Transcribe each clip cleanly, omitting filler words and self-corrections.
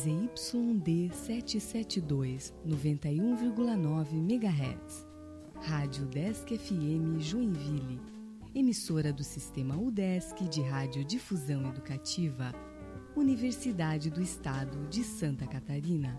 ZYD 772, 91,9 MHz. Rádio Udesc FM Joinville. Emissora do Sistema Udesc de Radiodifusão Educativa. Universidade do Estado de Santa Catarina.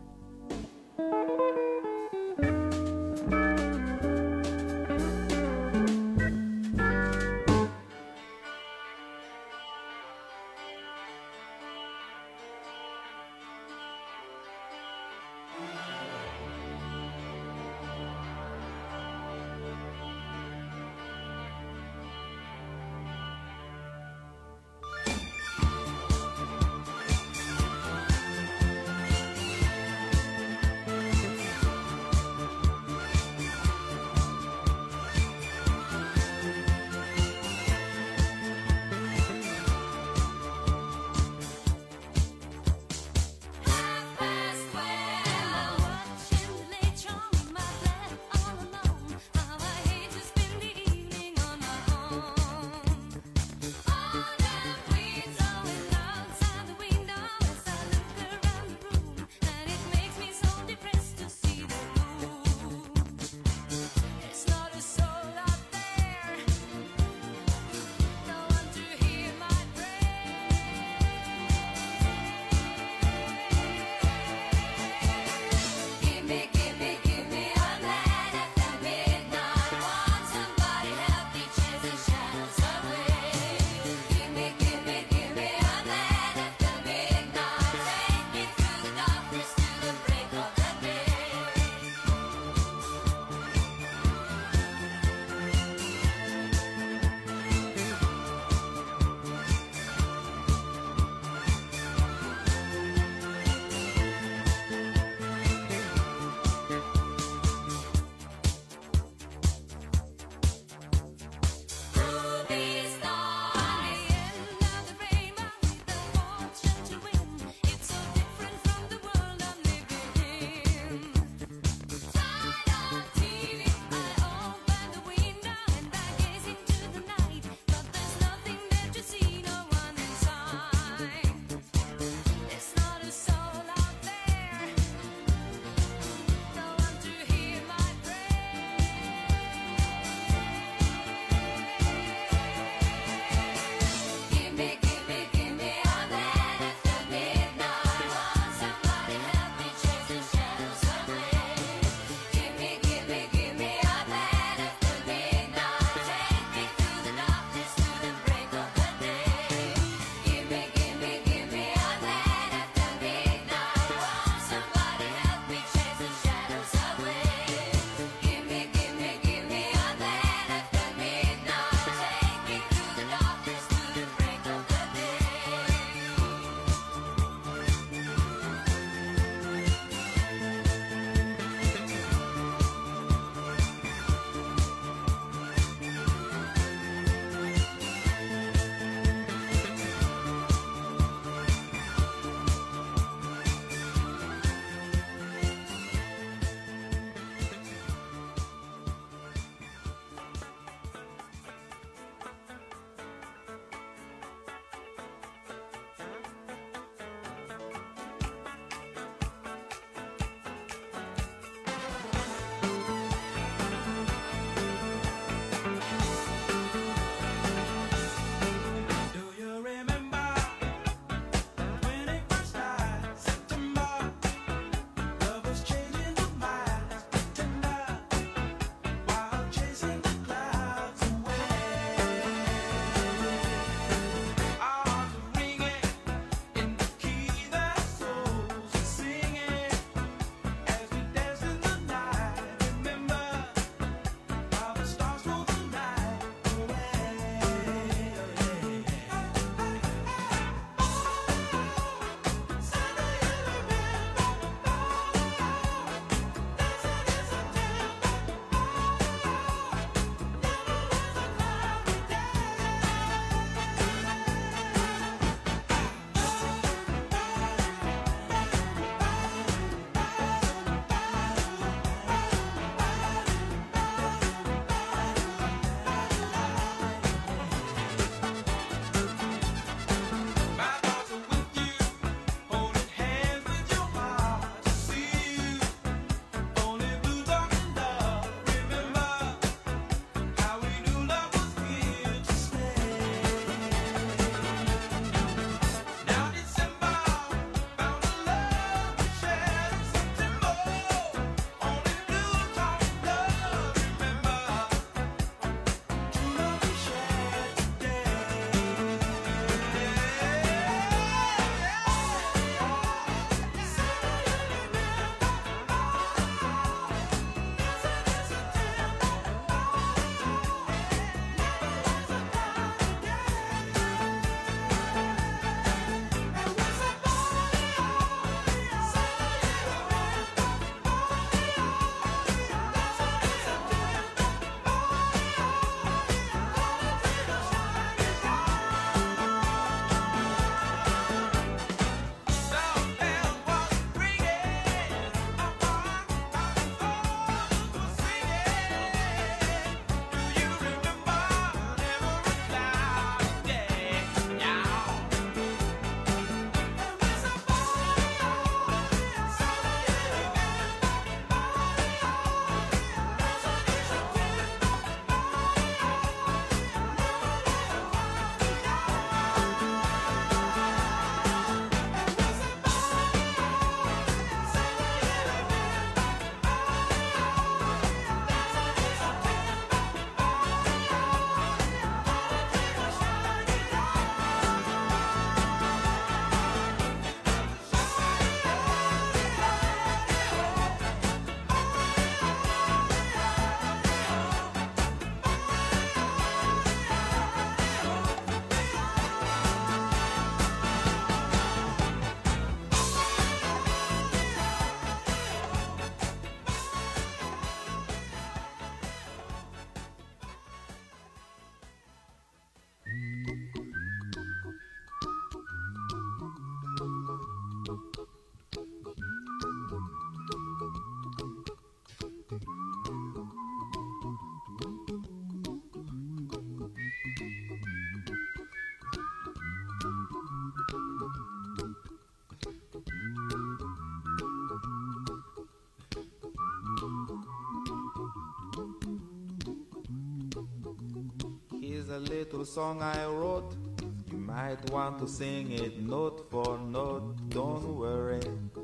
little song I wrote. You might want to sing it note for note. Don't worry,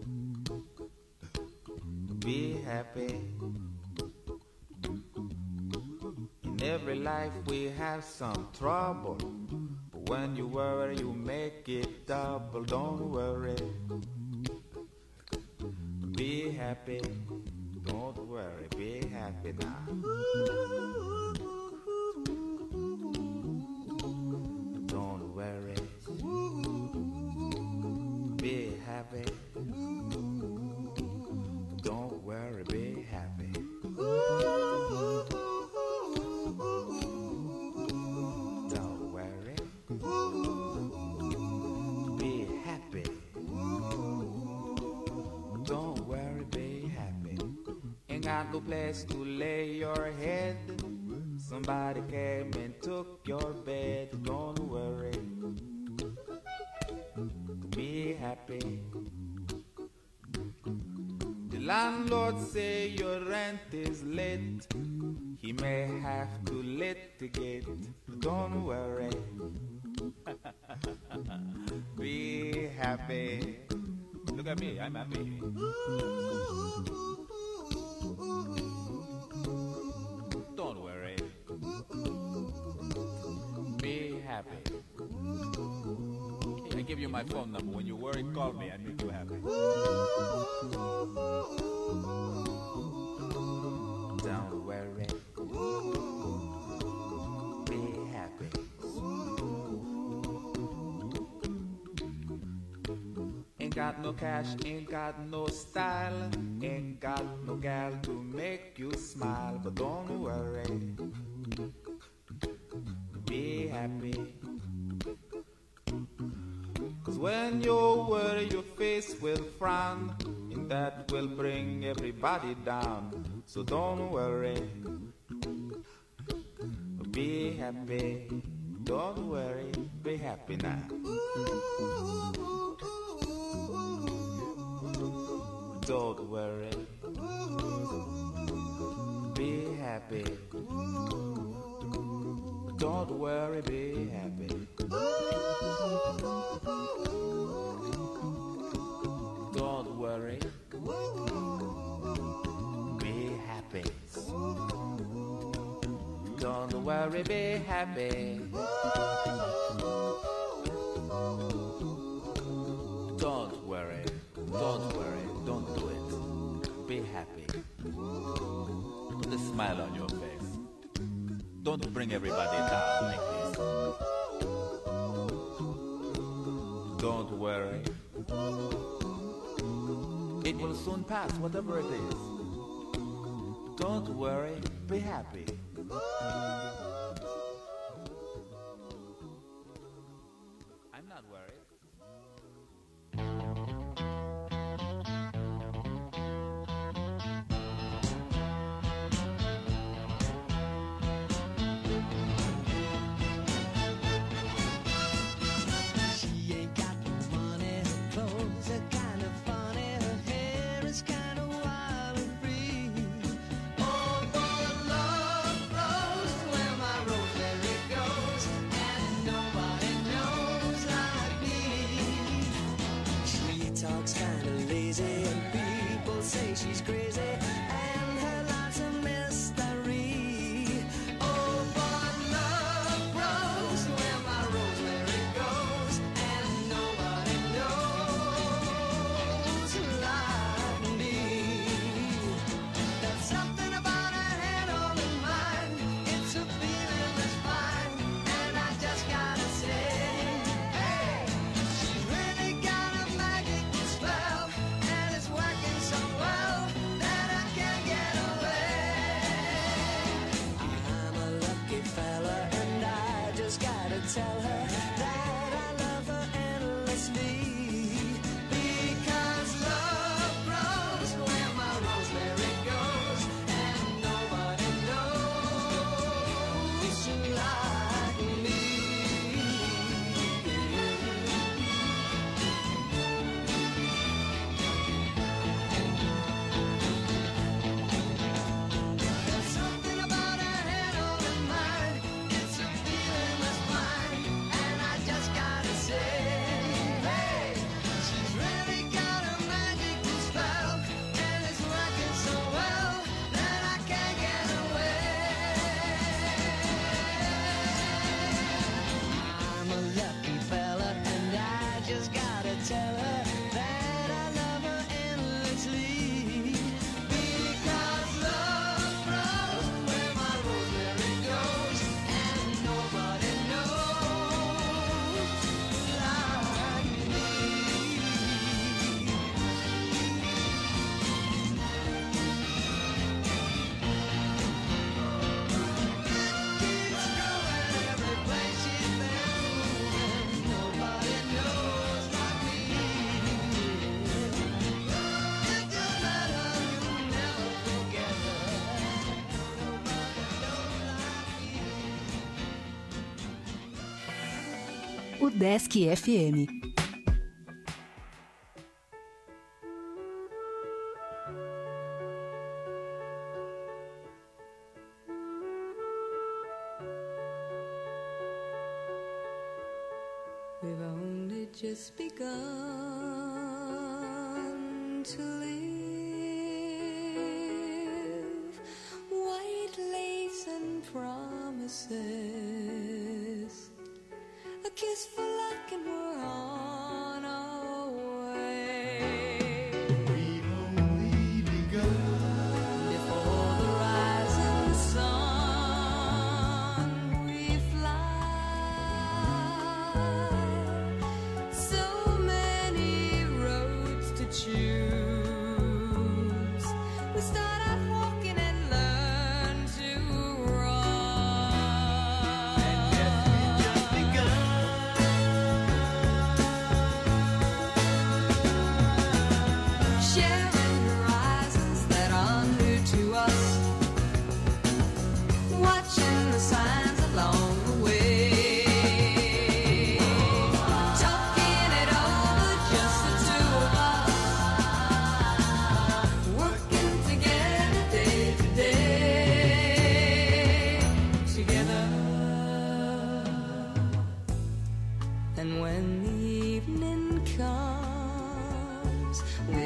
be happy. In every life we have some trouble, but when you worry you make it double. Don't worry, be happy. Don't worry, be happy now. Don't worry, be happy. Don't worry, be happy. Don't worry, be happy. Don't worry, be happy. Ain't got no place to lay your head. Somebody came and took your bed. Don't worry, be happy. The landlord say your rent is late. He may have to litigate. Don't worry, be happy. Look at me, I'm happy. Don't worry, be happy. I give you my phone number. When you worry, call me. I make you happy. Don't worry, be happy. Ain't got no cash, ain't got no style, ain't got no gal to make you smile. But don't worry, be happy. Cause when you worry your face will frown, and that will bring everybody down. So don't worry, be happy. Don't worry, be happy now. Don't worry, be happy. Don't worry, be happy. Don't worry, be happy. Don't worry, be happy. Don't worry, don't do it. Be happy. Put a smile on your face. Don't bring everybody down like this. Don't worry. It will soon pass, whatever it is. Don't worry, be happy. I'm not worried. She's crazy and her life's a mystery. Oh, but love grows where my rosemary goes, and nobody knows like me. There's something about her head on her mind. It's a feeling that's fine, and I just gotta say, hey, she's really got a magic spell, and it's working so well. Tell her that I love her endlessly, because love grows where my rosemary goes, and nobody knows like me. There's something about her head on her mind. It's a feeling UDESC FM. We've only just begun to live. White lace and promises, a kiss for luck and we're on our way. We've only begun. Before the rising sun we fly. So many roads to choose. We start out walking and learn to run. And yet we've just begun. Sharing horizons that are new to us, watching the signs along the way, talking it over, just the two of us, working together day to day, together. And when the evening comes, we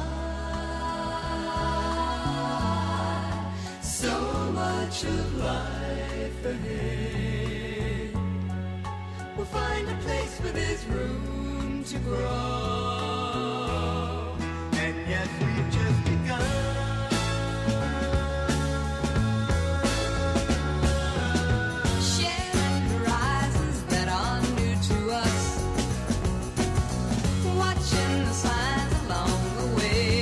smile. So much of life ahead. We'll find a place where there's room to grow. And yes, we've just begun. Sharing horizons that are new to us, watching the signs along the way,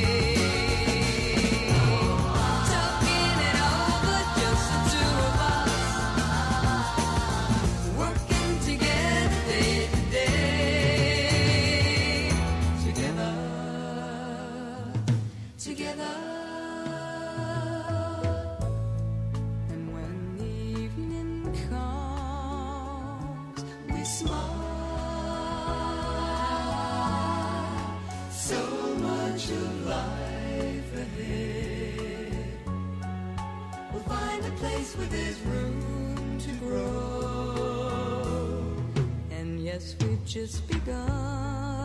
talking it over, just the two of us, working together day to day, together, together. And when the evening comes, we smile. So much of life ahead. We'll find a place where there's room to grow. And yes, we've just begun.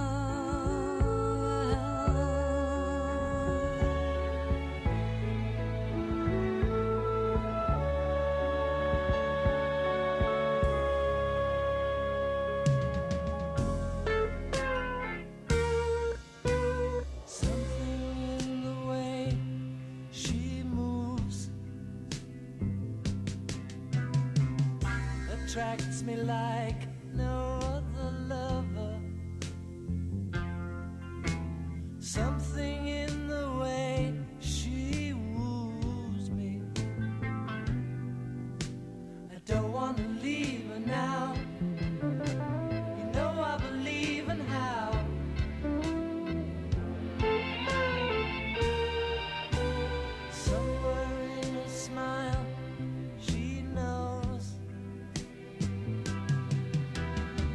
Something in the way she moves attracts me like no other lover. Something in the way she woos me. I don't want to leave her now. You know I believe in how. Somewhere in her smile, she knows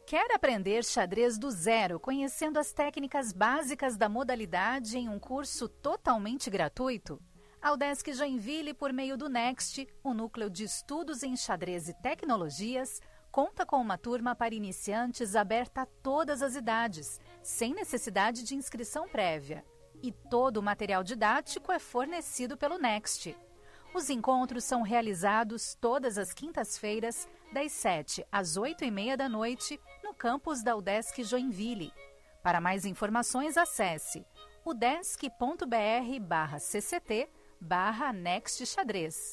Quer aprender xadrez do zero, conhecendo as técnicas básicas da modalidade em um curso totalmente gratuito? A UDESC Joinville, por meio do NEXT, o Núcleo de Estudos em Xadrez e Tecnologias, conta com uma turma para iniciantes aberta a todas as idades, sem necessidade de inscrição prévia. E todo o material didático é fornecido pelo NEXT. Os encontros são realizados todas as quintas-feiras, das 7 às 8h30 da noite, no campus da UDESC Joinville. Para mais informações, acesse udesc.br/cct/NEXT Xadrez.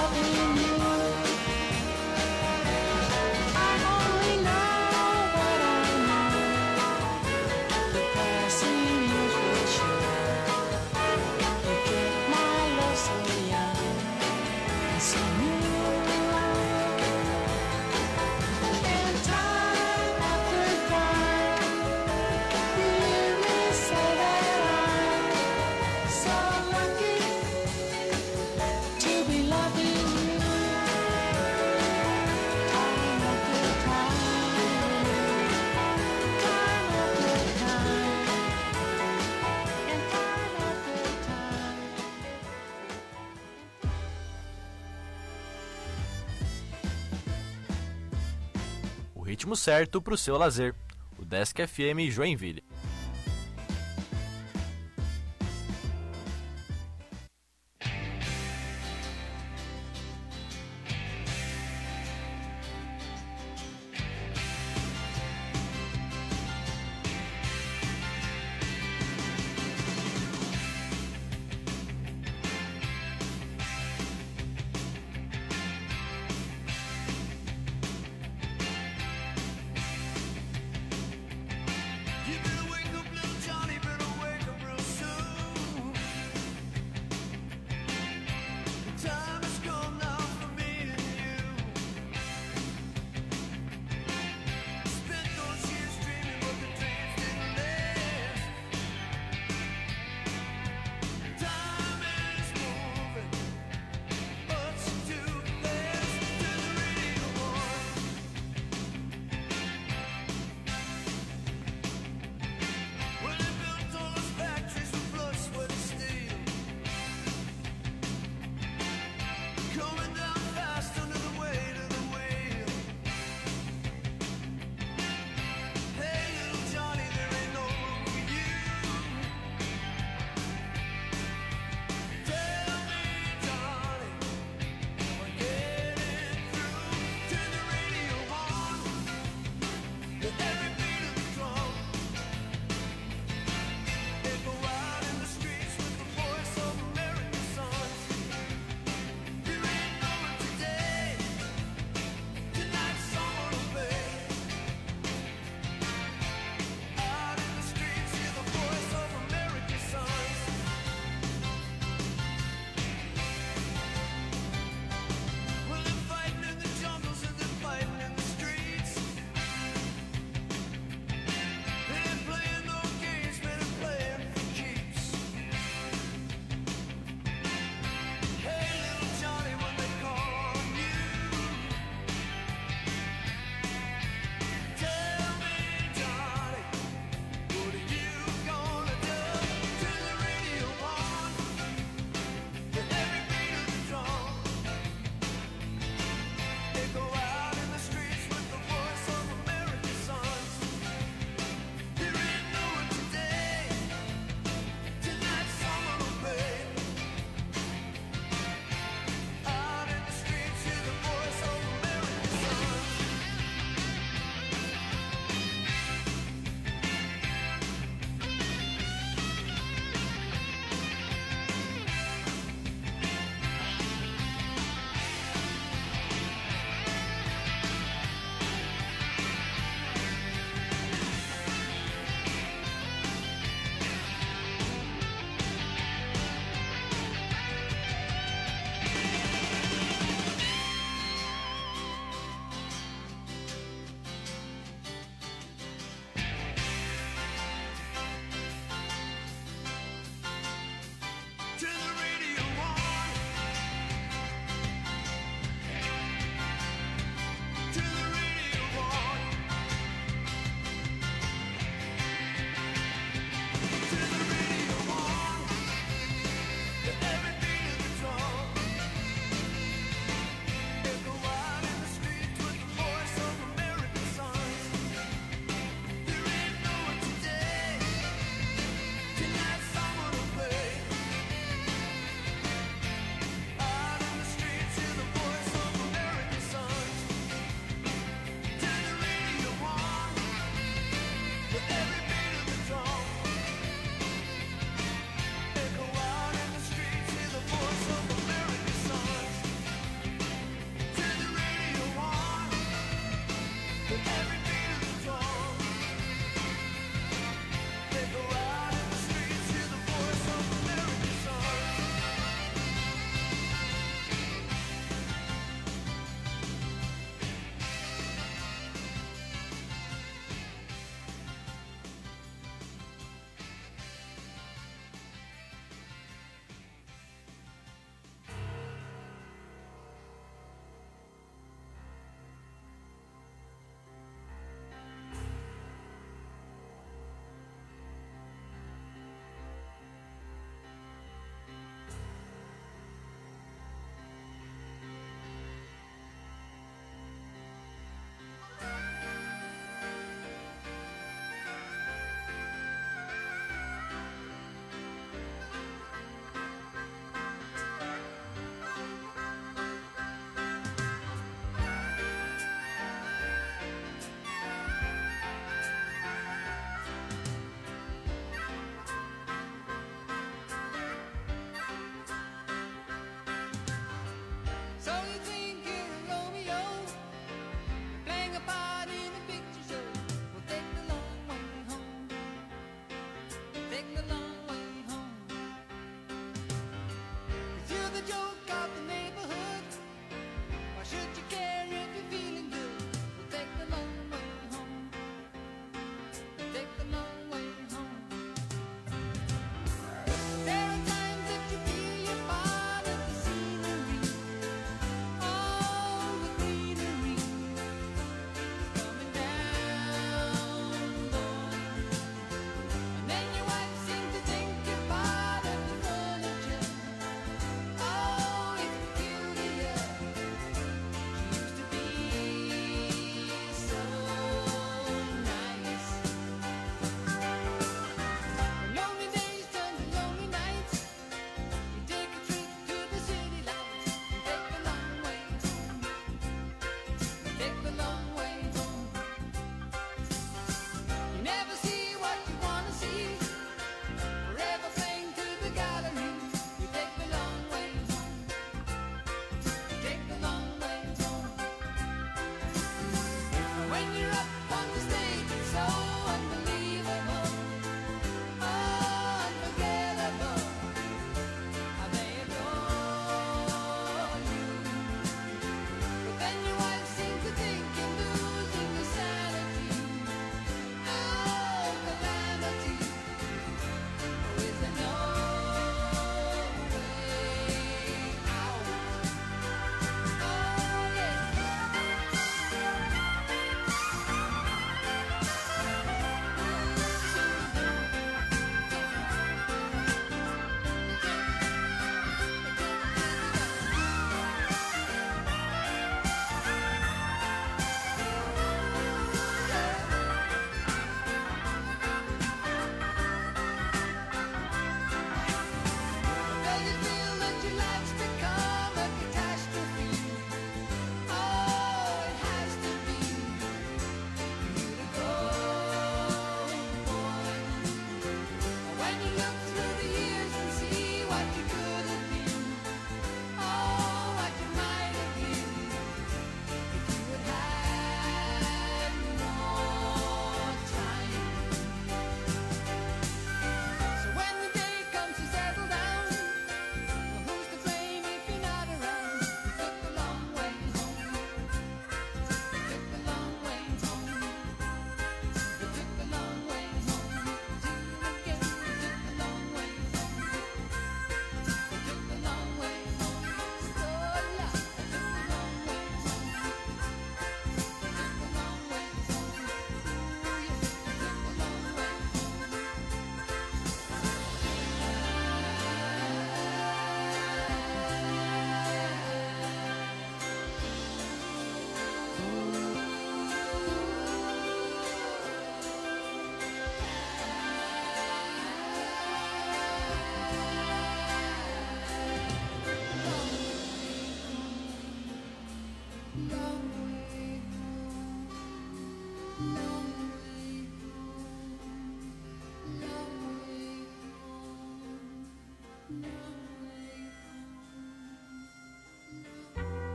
loving you. I only know what I know. The passing years will show. You kept my love so young and so new. And time after time, you hear me say that I'm so lucky to be loving you. Time after time, time after time, and time after time. O ritmo certo para o seu lazer. O Desk FM Joinville. You've been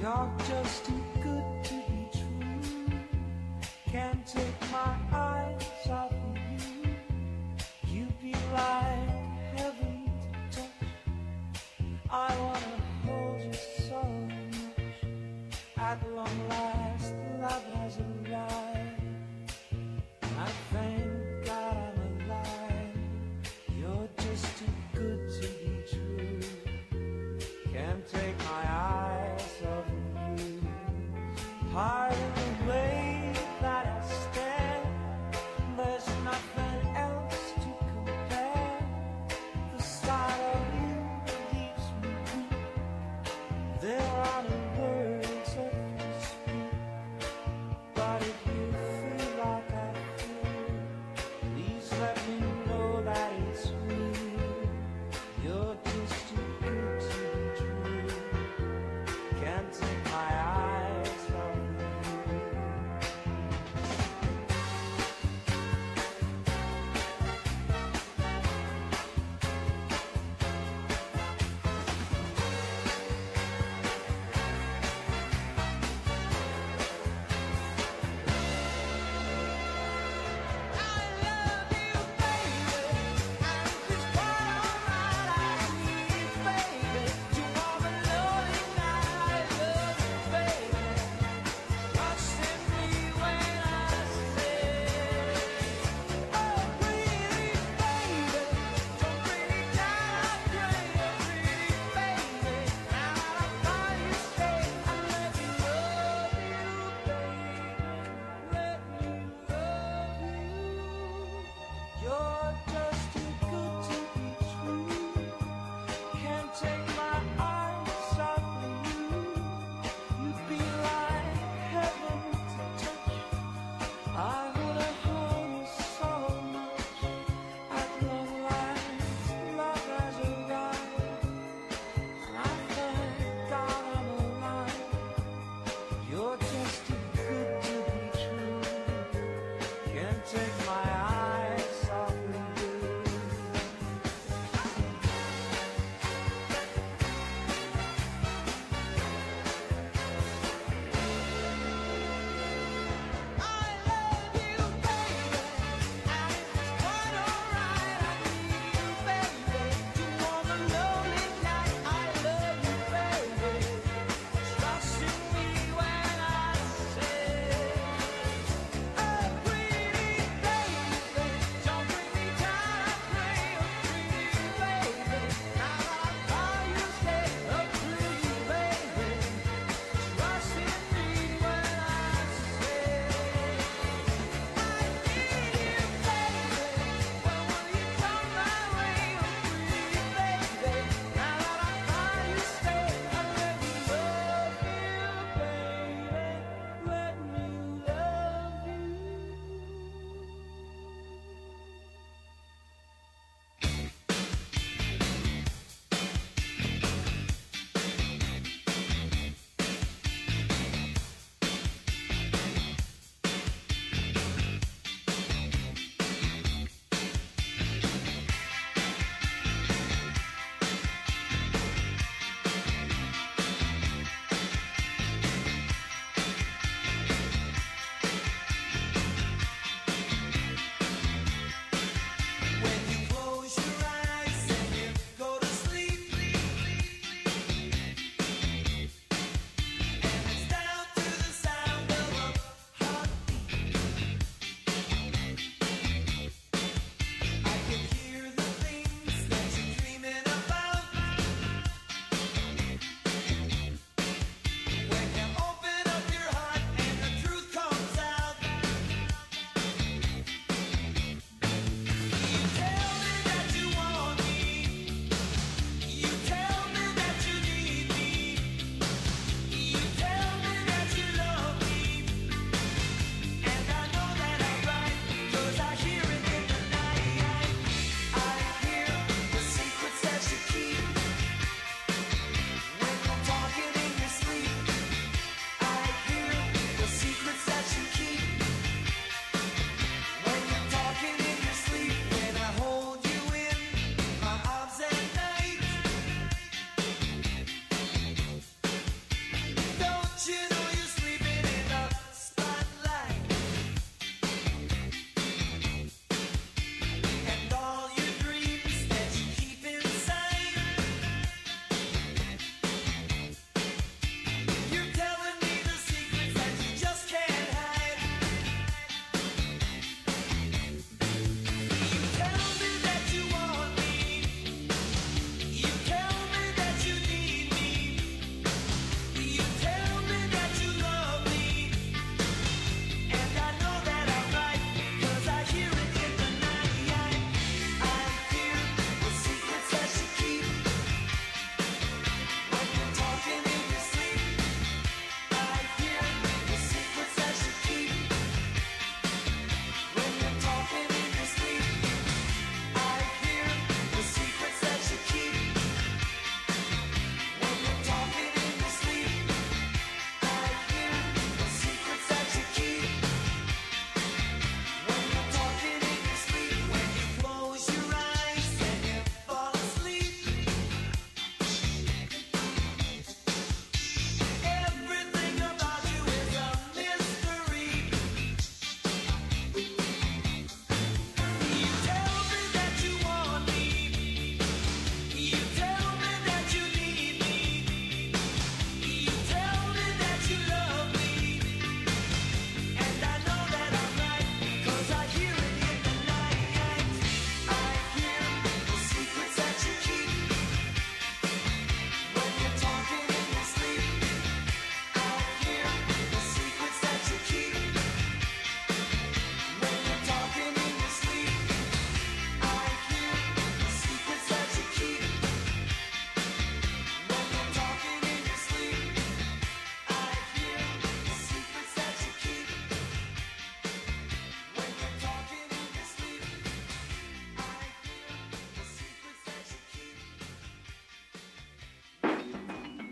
You're just too good to be true. Can't take my eyes off of you. You'd be like heaven to touch. I wanna hold you so much. At long last, love has arrived. I thank God I'm alive. You're just too good to be true. Can't take my eyes off of you. Pardon the way that I stand. There's nothing else to compare. The sight of you leaves me weak. There are no words left to speak. But if you feel like I feel, please let me know that it's real. You're just too good to be true. Can't take my eyes off of you.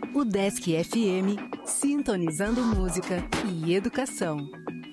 O Desk FM, sintonizando música e educação.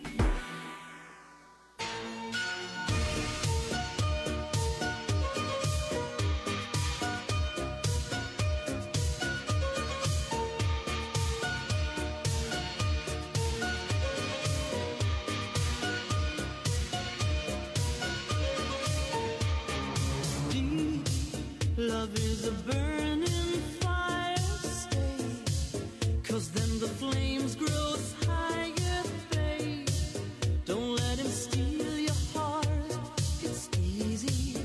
Love is a burning fire, stay, 'cause then the flames grow higher, babe. Don't let him steal your heart, it's easy,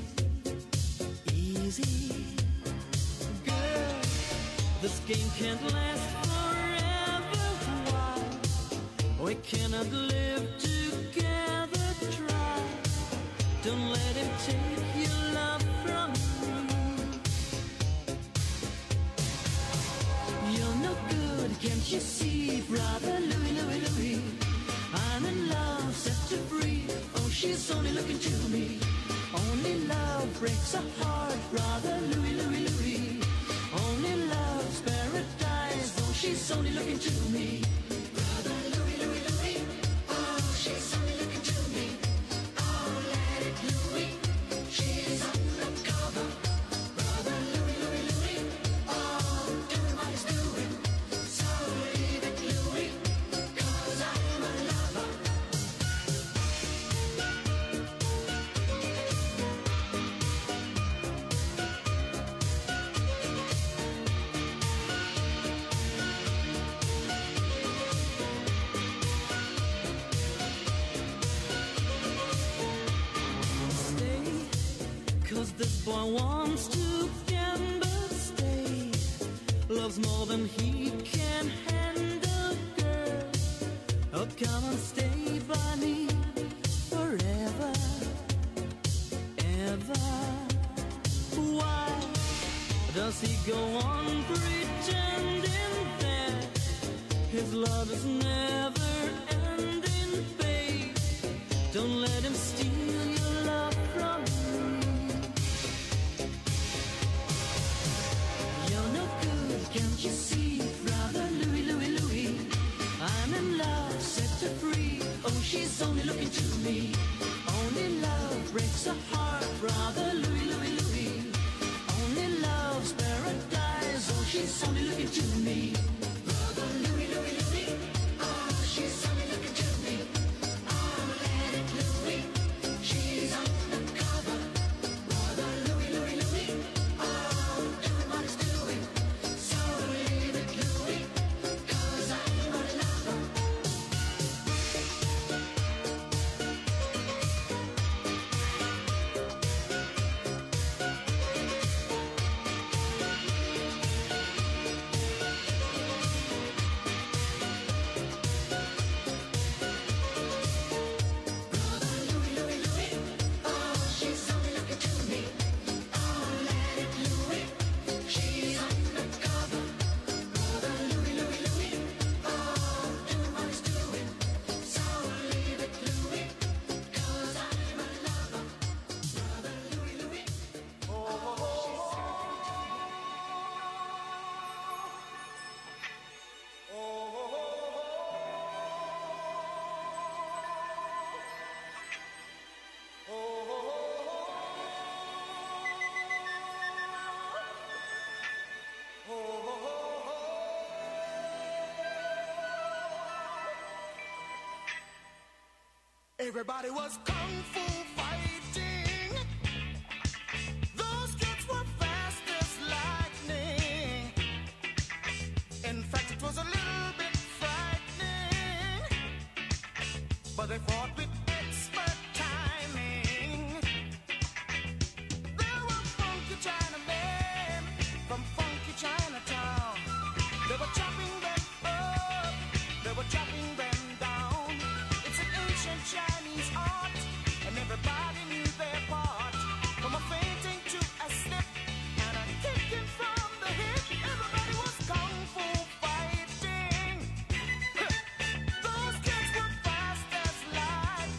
easy. Girl, this game can't last forever, why? We cannot live together, try. Don't let him take your love from me. You're no good, can't you see, brother Louie, Louie, Louie? I'm in love, set to free. Oh, she's only looking to me. Only love breaks a heart, brother Louie, Louie, Louie. Only love's paradise. Oh, she's only looking to me. Brother Louie, Louie, Louie. Oh, she's only looking to me. Oh, let it Louie. She's undercover. Brother Louie, Louie, Louie. Oh, doing what he's doing. So leave it Louie, 'cause I'm a lover. Stay, 'cause this boy wants to gamble, stay. Loves more than he can handle, girl. Oh, come and stay by me forever, ever. Why does he go on pretending that his love is never ending, babe? Don't let him steal your love from me. You're no good, can't you see, brother Louie, Louie, Louie? I'm in love, set to free. Oh, she's only looking to me. Only love breaks a heart, brother Louie, Louie, Louie. Only love's paradise. Oh, she's only looking to me. Brother Louie, Louie, Louie. Oh, she's only looking to me. Oh, let it Louie. She's undercover. Brother Louie, Louie, Louie. Oh, doing what he's doing. So leave it Louie, 'cause I'm a lover. Brother Louie, Louie, Louie. Oh, she's only looking to me. Oh, let it Louie. She's undercover. Brother Louie, Louie, Louie. Oh, doing what he's doing. So leave it Louie, 'cause I'm a lover. Brother Louie, Louie. Everybody was kung fu fighting. Those kids were fast as lightning. In fact, it was a little bit frightening. But they fought with expert timing. There were funky Chinamen from funky Chinatown. They were chopping them up, they were chopping them down. It's an ancient Chinese art, and everybody knew their part. From a fainting to a slip, and a kicking from the hip. Everybody was kung fu fighting. Those kids were fast as light.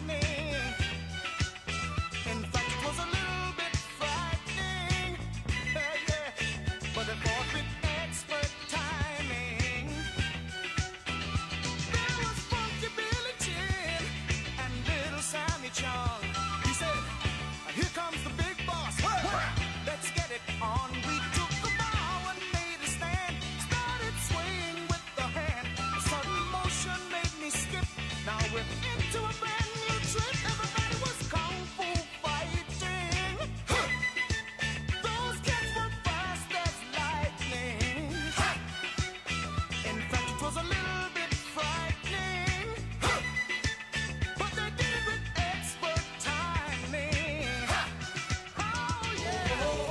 we're into a brand new trip. Everybody was kung fu fighting. Those kids were fast as lightning. In fact, it was a little bit frightening. But they did it with expert timing. Oh yeah.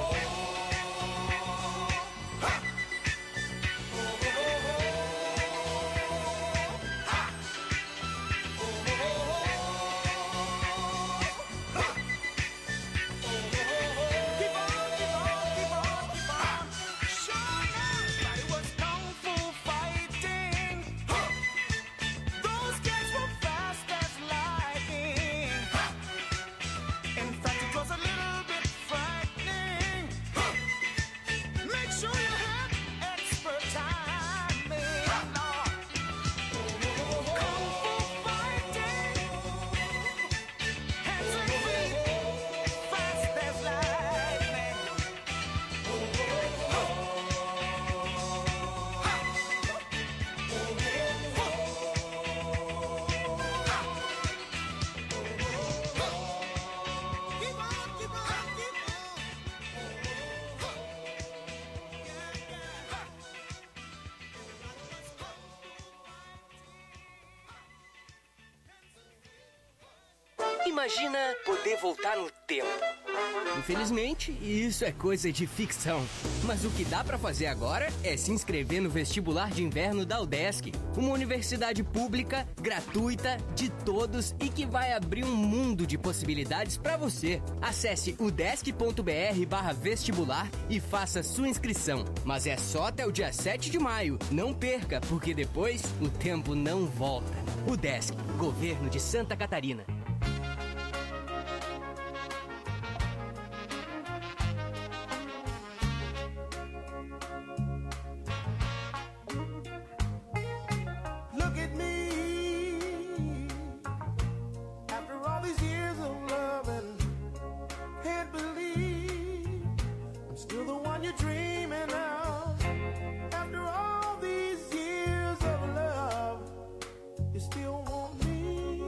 Keep on, keep on, keep on, keep on. Sure, everybody was kung fu fighting. Those kids were fast as lightning. In fact, it was a little bit frightening. Make sure you have expert timing. Kung fu fighting. Hands and feet, fast as lightning. Keep on, keep on, keep on. Imagina poder voltar no tempo. Infelizmente, isso é coisa de ficção. Mas o que dá pra fazer agora é se inscrever no vestibular de inverno da UDESC, uma universidade pública, gratuita, de todos e que vai abrir um mundo de possibilidades pra você. Acesse udesc.br/vestibular e faça sua inscrição. Mas é só até o dia 7 de maio. Não perca, porque depois o tempo não volta. UDESC, Governo de Santa Catarina. Look at me. After all these years of loving, can't believe I'm still the one you're dreaming of. After all these years of love, you still want me.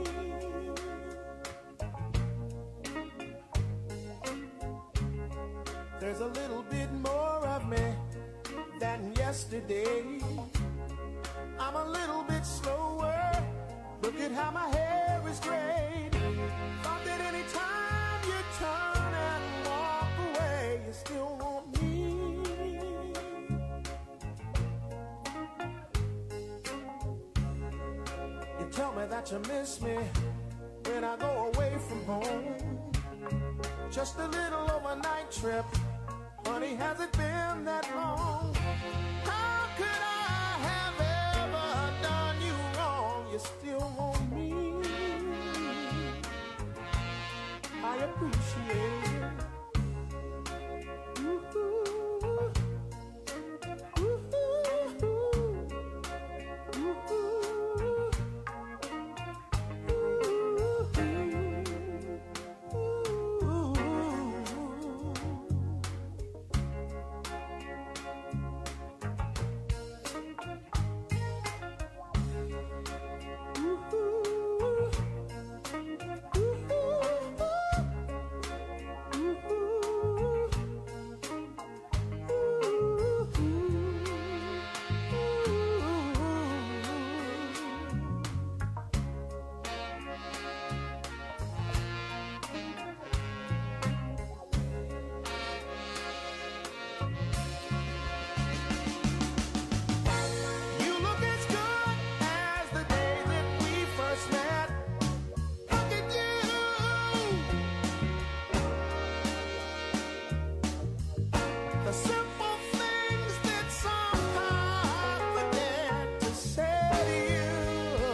There's a little bit more of me than yesterday. I'm a little bit slower. Look at how my hair is straight. Thought that any time you turn and walk away, you still want me. You tell me that you miss me when I go away from home. Just a little overnight trip. Honey, has it been that long?